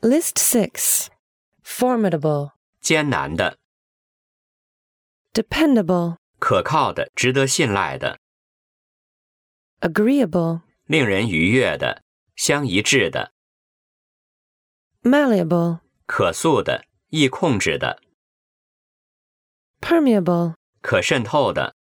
List 6. Formidable, 艰难的、 dependable, 可靠的、值得信赖的、 agreeable, 令人愉悦的、相一致的、 malleable, 可塑的、易控制的、 permeable, 可渗透的、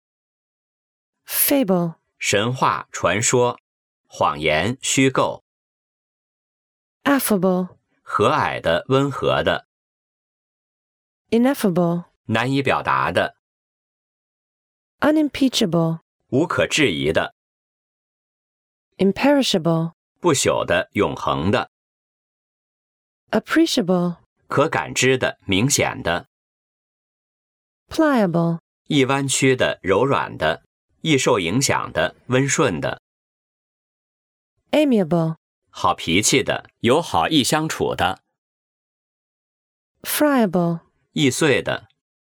fable, 神话、传说、谎言、虚构、 affable, 和蔼的、温和的、 ineffable, 难以表达的、 unimpeachable, 无可置疑的、 imperishable, 不朽的、永恒的、 appreciable, 可感知的、明显的、 pliable, 易弯曲的、柔软的、易受影响的、温顺的、 amiable, 好脾气的、友好易相处的、 friable, 易碎的、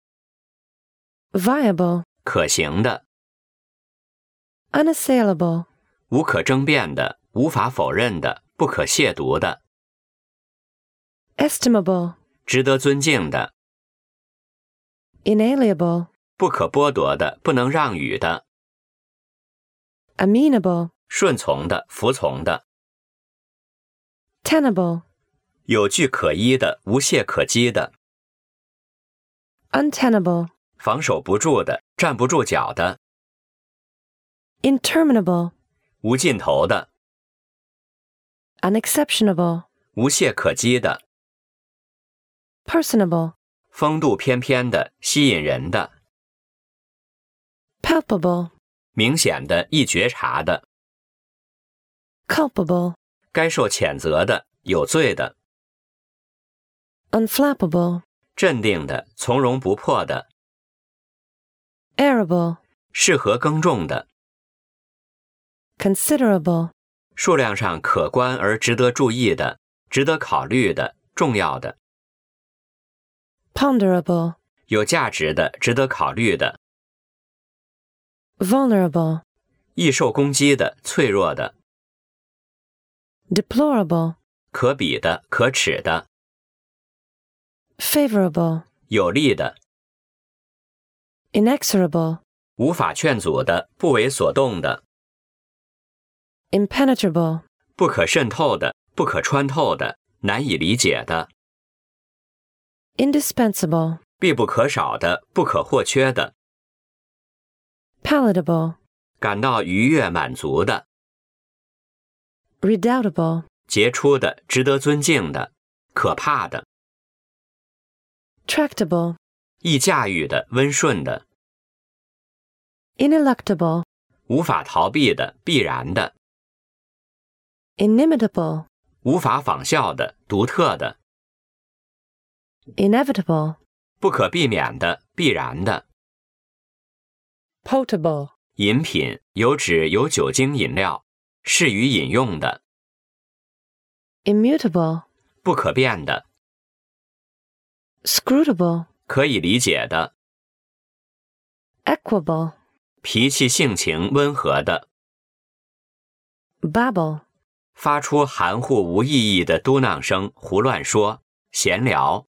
viable, 可行的、 unassailable, 无可争辩的、无法否认的、不可亵渎的、 estimable, 值得尊敬的、 inalienable, 不可剥夺的、不能让与的、 amenable, 顺从的、服从的、 tenable, 有据可依的、无懈可击的、 untenable, 防守不住的、站不住脚的、 interminable, 无尽头的、 unexceptionable, 无懈可击的、 personable, 风度翩翩的、吸引人的、 palpable, 明显的、易觉察的、 culpable, 该受谴责的、有罪的、 unflappable, 镇定的、从容不迫的、 arable, 适合耕种的、 considerable, 数量上可观而值得注意的、值得考虑的、重要的、 ponderable, 有价值的、值得考虑的、 vulnerable, 易受攻击的、脆弱的、 deplorable, 可比的、可耻的、 favorable, 有利的、 inexorable, 无法劝阻的、不为所动的、 impenetrable, 不可渗透的、不可穿透的、难以理解的、 indispensable, 必不可少的、不可或缺的、 palatable, 感到愉悦满足的、 redoubtable, 杰出的、值得尊敬的、可怕的、 tractable, 易驾驭的、温顺的、 ineluctable, 无法逃避的、必然的、 inimitable, 无法仿效的、独特的、 inevitable, 不可避免的、必然的、 potable, 饮品、有脂有酒精饮料、适于饮用的、 immutable, 不可变的、 scrutable, 可以理解的、 equable, 脾气性情温和的、 babble, 发出含糊无意义的嘟囔声、胡乱说、闲聊、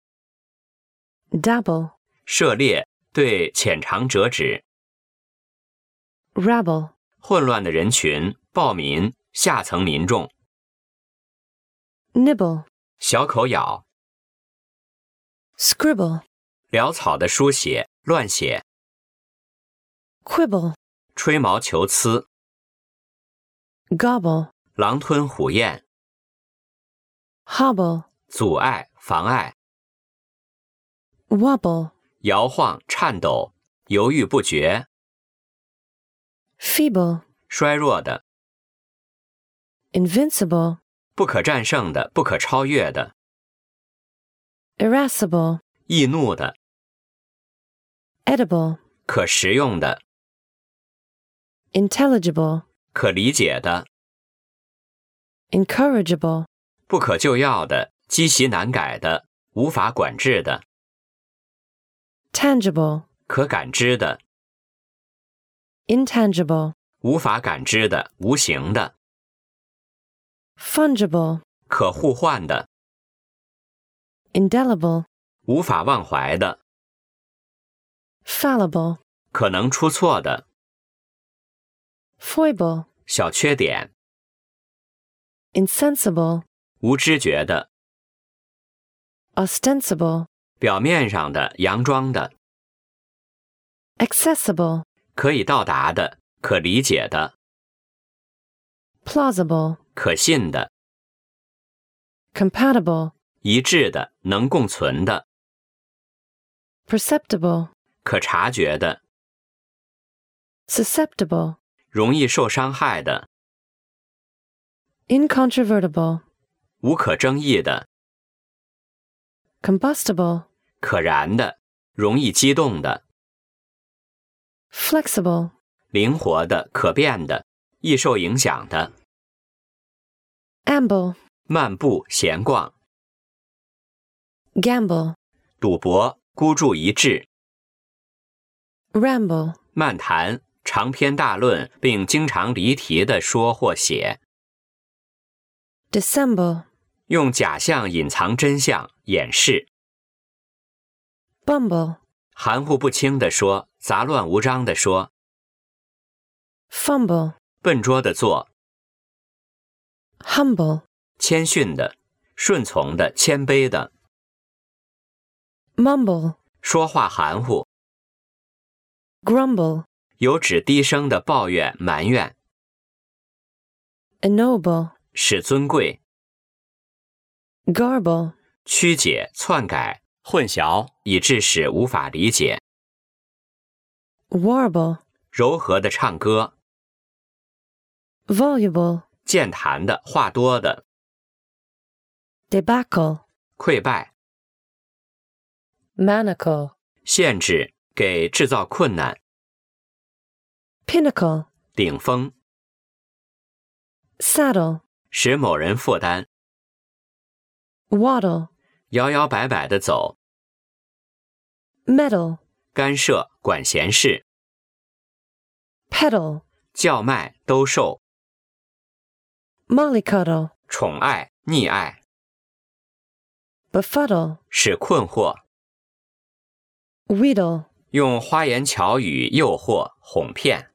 dabble, 涉猎、对浅尝辄止、 rabble, 混乱的人群、暴民、下层民众、 nibble, 小口咬、 scribble, 潦草的书写、乱写、 quibble, 吹毛求疵、 gobble, 狼吞虎咽、 hobble, 阻碍、妨碍、 wobble, 摇晃、颤抖、犹豫不决、 feeble, 衰弱的、 invincible, 不可战胜的、不可超越的、 irascible, 易怒的、 edible, 可食用的、 intelligible, 可理解的、 incorrigible, 不可救药的、积习难改的、无法管制的、 tangible, 可感知的、 intangible, 无法感知的、无形的、 fungible, 可互换的、 indelible, 无法忘怀的， fallible, 可能出错的， foible, 小缺点， insensible, 无知觉的， ostensible, 表面上的，佯装的， accessible, 可以到达的，可理解的， plausible, 可信的， compatible, 一致的，能共存的， perceptible, 可察觉的， susceptible, 容易受伤害的， incontrovertible, 无可争议的， combustible, 可燃的，容易激动的， flexible, 灵活的，可变的，易受影响的， amble, 漫步闲逛， gamble, 赌博，孤注一掷， ramble, 漫谈，长篇大论并经常离题地说或写， dissemble, 用假象隐藏真相，掩饰， bumble, 含糊不清地说，杂乱无章地说， fumble, 笨拙地做， humble, 谦逊的，顺从的，谦卑的， mumble, 说话含糊， grumble, 有指低声的抱怨埋怨， ennoble, 使尊贵， garble, 曲解篡改混淆，以致使无法理解， warble, 柔和的唱歌， voluble, 健谈的话多的， debacle, 溃败， manacle, 限制，给制造困难， pinnacle, 顶峰， saddle, 使某人负担， waddle, 摇摇摆摆地走， meddle, 干涉管闲事， pedal, 叫卖兜售， mollycoddle, 宠爱溺爱， befuddle, 使困惑， wheedle, 用花言巧语诱惑哄骗。